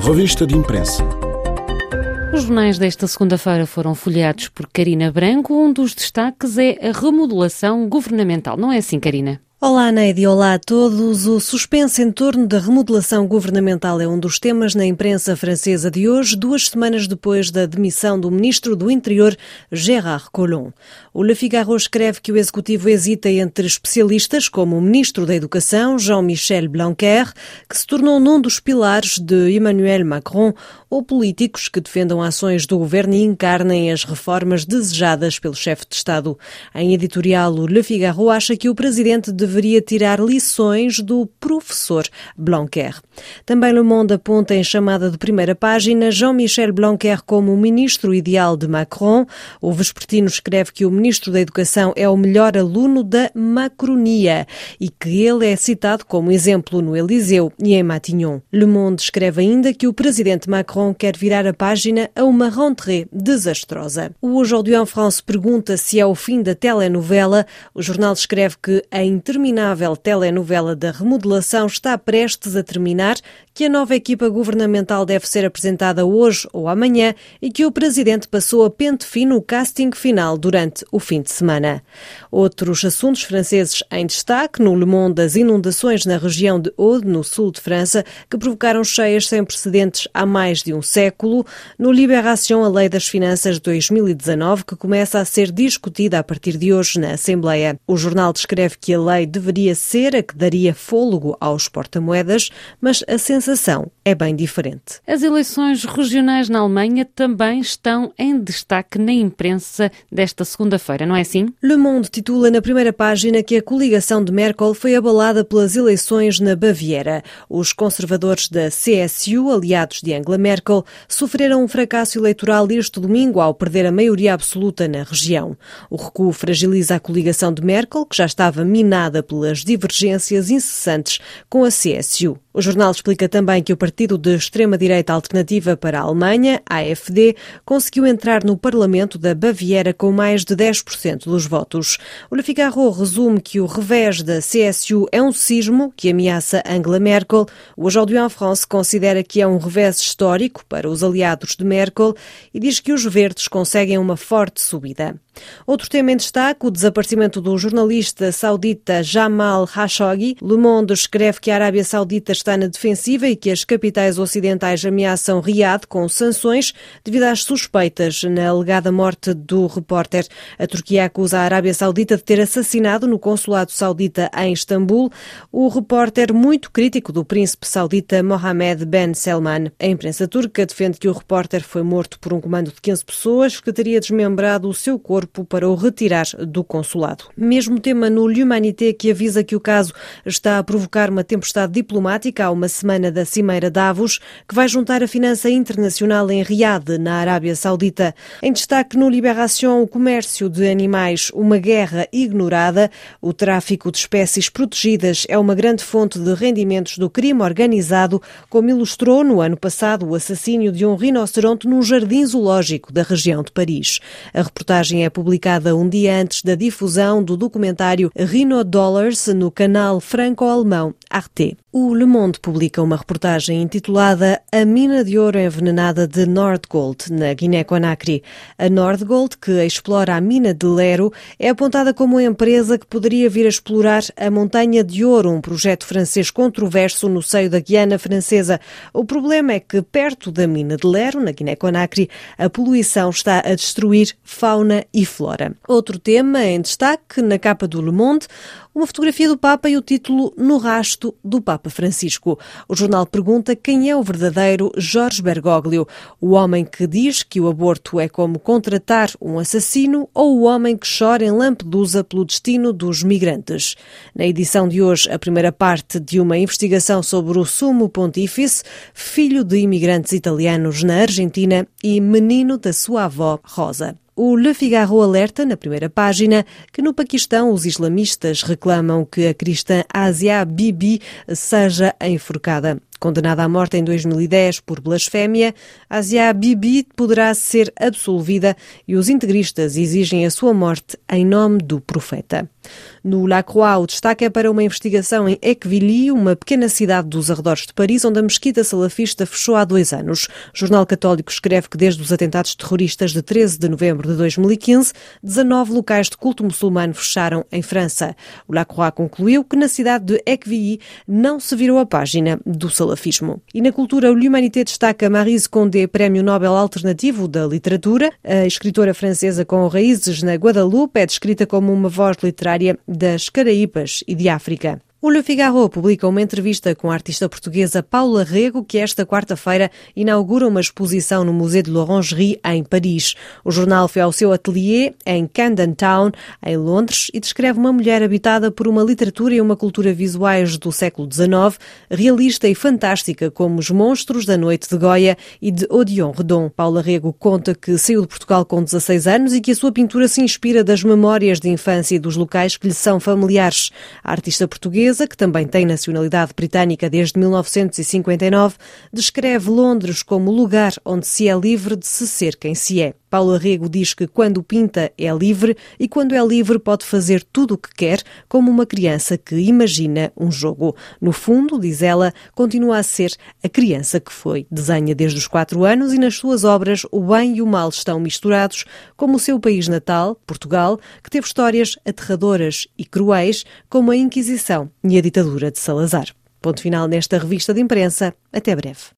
Revista de imprensa. Os jornais desta segunda-feira foram folheados por Carina Branco. Um dos destaques é a remodelação governamental. Não é assim, Carina? Olá, Neide. Olá a todos. O suspense em torno da remodelação governamental é um dos temas na imprensa francesa de hoje, 2 semanas depois da demissão do ministro do Interior, Gérard Collomb. O Le Figaro escreve que o executivo hesita entre especialistas, como o ministro da Educação, Jean-Michel Blanquer, que se tornou num dos pilares de Emmanuel Macron, ou políticos que defendam ações do governo e encarnem as reformas desejadas pelo chefe de Estado. Em editorial, o Le Figaro acha que o presidente deveria tirar lições do professor Blanquer. Também Le Monde aponta em chamada de primeira página Jean-Michel Blanquer como o ministro ideal de Macron. O vespertino escreve que o ministro da Educação é o melhor aluno da macronia e que ele é citado como exemplo no Eliseu e em Matignon. Le Monde escreve ainda que o presidente Macron quer virar a página a uma rentrée desastrosa. O Aujourd'hui en France pergunta se é o fim da telenovela. O jornal escreve que a interminável telenovela da remodelação está prestes a terminar, que a nova equipa governamental deve ser apresentada hoje ou amanhã e que o presidente passou a pente fino o casting final durante o fim de semana. Outros assuntos franceses em destaque: no Le Monde, as inundações na região de Aude, no sul de França, que provocaram cheias sem precedentes há mais de um século. No Libération, a Lei das Finanças de 2019, que começa a ser discutida a partir de hoje na Assembleia. O jornal descreve que a lei deveria ser a que daria fôlego aos porta-moedas, mas a sensação é bem diferente. As eleições regionais na Alemanha também estão em destaque na imprensa desta segunda-feira, não é assim? Le Monde titula na primeira página que a coligação de Merkel foi abalada pelas eleições na Baviera. Os conservadores da CSU, aliados de Angela Merkel, sofreram um fracasso eleitoral este domingo ao perder a maioria absoluta na região. O recuo fragiliza a coligação de Merkel, que já estava minada pelas divergências incessantes com a CSU. O jornal explica também que o partido de extrema-direita Alternativa para a Alemanha, AfD, conseguiu entrar no Parlamento da Baviera com mais de 10% dos votos. O Le Figaro resume que o revés da CSU é um sismo que ameaça Angela Merkel. O Aujourd'hui en France considera que é um revés histórico para os aliados de Merkel e diz que os verdes conseguem uma forte subida. Outro tema em destaque, o desaparecimento do jornalista saudita Jamal Khashoggi. Le Monde escreve que a Arábia Saudita está na defensiva e que as capitais ocidentais ameaçam Riad com sanções devido às suspeitas na alegada morte do repórter. A Turquia acusa a Arábia Saudita de ter assassinado no consulado saudita em Istambul o repórter muito crítico do príncipe saudita Mohammed Ben Salman. A imprensa turca defende que o repórter foi morto por um comando de 15 pessoas que teria desmembrado o seu corpo para o retirar do consulado. Mesmo tema no L'Humanité, que avisa que o caso está a provocar uma tempestade diplomática há uma semana da Cimeira Davos, que vai juntar a finança internacional em Riad, na Arábia Saudita. Em destaque no Libération, o comércio de animais, uma guerra ignorada. O tráfico de espécies protegidas é uma grande fonte de rendimentos do crime organizado, como ilustrou no ano passado o assassínio de um rinoceronte num jardim zoológico da região de Paris. A reportagem é publicada um dia antes da difusão do documentário Rhino Dollars no canal franco-alemão Arte. O Le Monde publica uma reportagem intitulada A mina de ouro envenenada de Nordgold, na Guiné-Conakry. A Nordgold, que explora a mina de Lero, é apontada como uma empresa que poderia vir a explorar a Montanha de Ouro, um projeto francês controverso no seio da Guiana Francesa. O problema é que, perto da mina de Lero, na Guiné-Conakry, a poluição está a destruir fauna e flora. Outro tema em destaque, na capa do Le Monde, uma fotografia do Papa e o título No Rasto do Papa Francisco. O jornal pergunta quem é o verdadeiro Jorge Bergoglio, o homem que diz que o aborto é como contratar um assassino ou o homem que chora em Lampedusa pelo destino dos migrantes. Na edição de hoje, a primeira parte de uma investigação sobre o Sumo Pontífice, filho de imigrantes italianos na Argentina e menino da sua avó Rosa. O Le Figaro alerta, na primeira página, que no Paquistão os islamistas reclamam que a cristã Asia Bibi seja enforcada. Condenada à morte em 2010 por blasfémia, Asia Bibi poderá ser absolvida e os integristas exigem a sua morte em nome do profeta. No Lacroix, o destaque é para uma investigação em Ecquevilly, uma pequena cidade dos arredores de Paris, onde a mesquita salafista fechou há 2 anos. O Jornal Católico escreve que desde os atentados terroristas de 13 de novembro de 2015, 19 locais de culto muçulmano fecharam em França. O Lacroix concluiu que na cidade de Ecquevilly não se virou a página do salafismo. E na cultura, o L'Humanité destaca Maryse Condé, Prémio Nobel Alternativo da Literatura. A escritora francesa com raízes na Guadalupe é descrita como uma voz literária das Caraíbas e de África. O Le Figaro publica uma entrevista com a artista portuguesa Paula Rego, que esta quarta-feira inaugura uma exposição no Museu de l'Orangerie, em Paris. O jornal foi ao seu ateliê em Camden Town, em Londres, e descreve uma mulher habitada por uma literatura e uma cultura visuais do século XIX, realista e fantástica, como Os Monstros da Noite de Goya e de Odilon Redon. Paula Rego conta que saiu de Portugal com 16 anos e que a sua pintura se inspira das memórias de infância e dos locais que lhe são familiares. A artista portuguesa, que também tem nacionalidade britânica desde 1959, descreve Londres como o lugar onde se é livre de se ser quem se é. Paula Rego diz que quando pinta é livre e quando é livre pode fazer tudo o que quer, como uma criança que imagina um jogo. No fundo, diz ela, continua a ser a criança que foi. Desenha desde os 4 anos e nas suas obras o bem e o mal estão misturados, como o seu país natal, Portugal, que teve histórias aterradoras e cruéis, como a Inquisição e a ditadura de Salazar. Ponto final nesta revista de imprensa. Até breve.